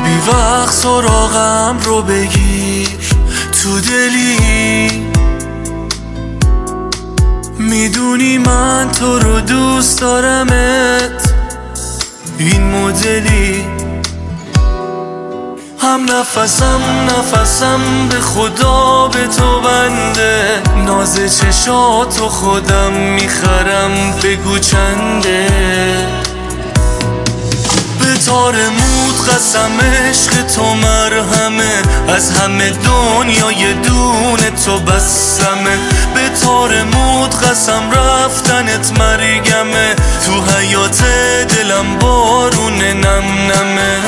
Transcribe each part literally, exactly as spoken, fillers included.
بی وقت سراغم رو بگیر تو دلی، میدونی من تو رو دوست دارمت این مدلی. هم نفسم نفسم به خدا به تو بنده، ناز چشاتو خودم میخرم بگو چنده. به تار مود قسم عشق تو مرهمه، از همه دنیا یه دونه تو بسمه. به تار مود قسم رفتنت مرگمه، تو حیات دلم بارون نم نمه.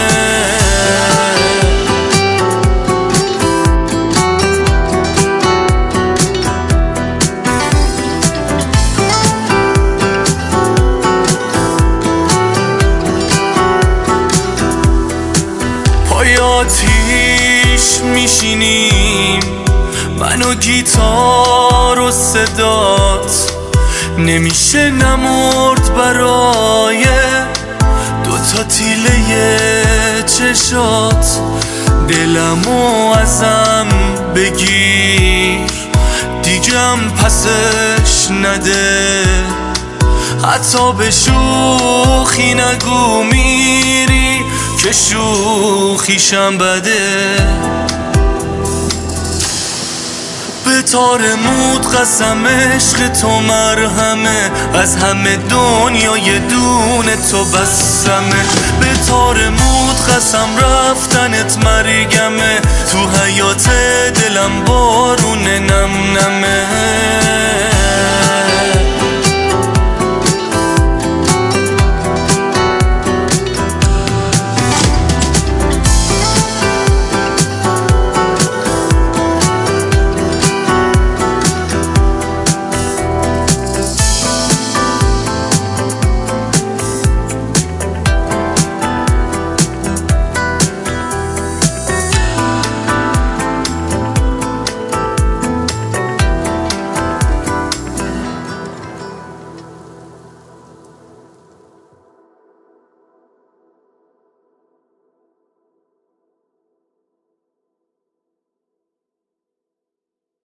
آتیش میشینیم من و گیتار و صدات، نمیشه نمرد برای دوتا تیله چشات. دلمو ازم بگیر دیگم پسش نده، حتی به شوخی نگو میری که شوخیشم بده. به تار مود قسم عشق تو مرهمه، از همه دنیا یه دونه تو بسمه. به تار مود قسم رفتنت مرگمه، تو حیات دلم بارون نم نمه.